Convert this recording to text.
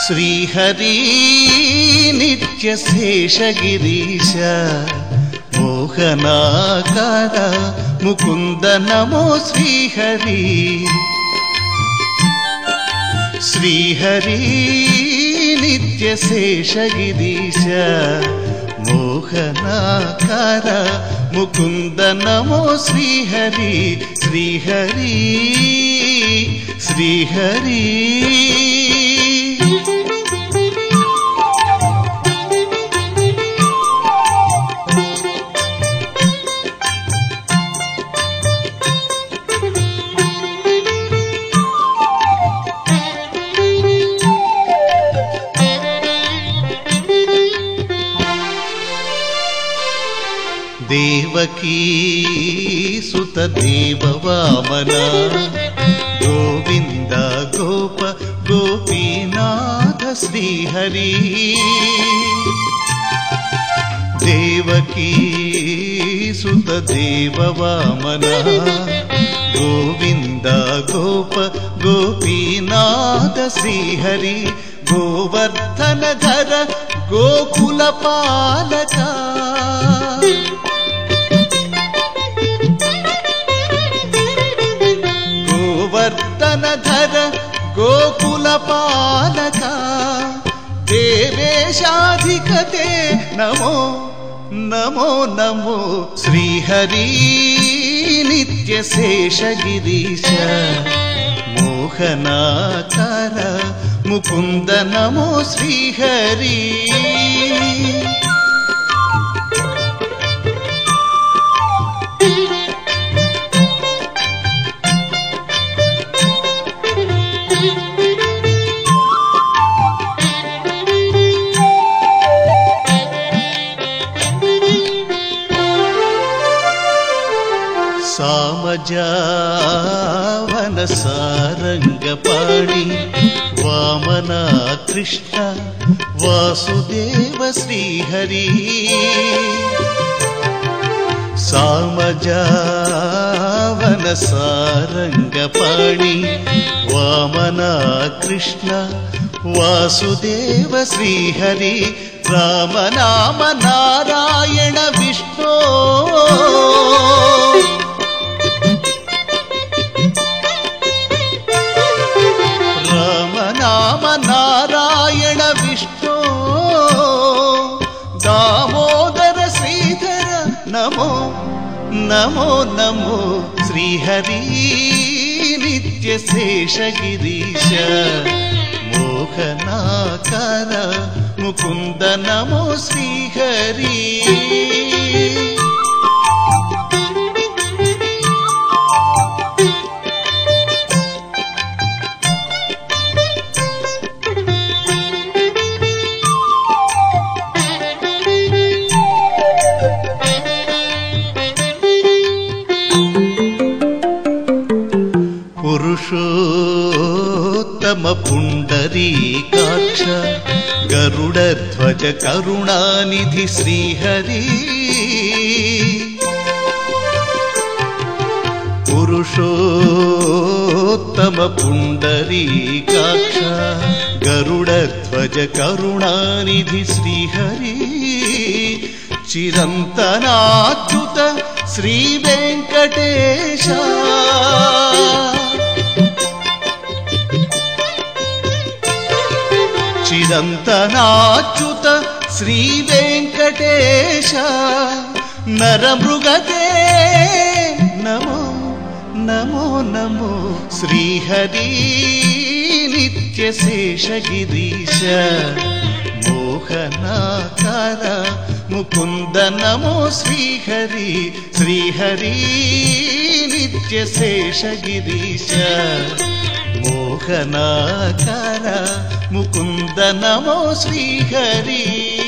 శ్రీహరి నిత్యశేషగిరీశ మోహనాకార ముకుంద నమో శ్రీహరి. శ్రీహరి నిత్యశేషగిరీశ మోహనాకార ముకుంద నమో శ్రీహరి. శ్రీహరి శ్రీహరి దేవకీ సుత దేవ వామన గోవింద గోప గోపీనాథ శ్రీహరి. దేవకీ సుత దేవ వామన గోవింద గోప గోపీనాథ శ్రీహరి. గోవర్ధన ధర గోకుల పాలక ధర గోకుల పాలక దేవేశాధికతే నమో నమో నమో. శ్రీహరి నిత్యశేషగిరీశ మోహనాకార ముకుంద నమో శ్రీహరి. సామజావన సారంగపాణి వామన కృష్ణ వాసుదేవ శ్రీహరి. సామజావన సారంగపాణి వామన కృష్ణ వాసుదేవ శ్రీహరి. రామనామ నారాయణ విష్ణు నారాయణ విష్ణు దామోదర శ్రీధర నమో నమో నమో. శ్రీహరి నిత్యశేషగిరీశ మోహనాకార ముకుంద నమో శ్రీహరి. పురుషోత్తమ పుండరీకాక్ష గరుడధ్వజ కరుణానిధి శ్రీహరి. పురుషోత్తమ పుండరీకాక్ష గరుడధ్వజ కరుణానిధి శ్రీహరి. చిరంతనాచ్యుత శ్రీ వెంకటేశ చిరంతనాచ్యుత శ్రీ వెంకటేశ. నరమృగతే నమో నమో నమో. శ్రీహరి నిత్యశేషగిరీశ మోహనాకార ముకుంద నమో శ్రీహరి. శ్రీహరి నిత్యశేషగిరీశ మోహనాకార ముకుంద నమో శ్రీహరి.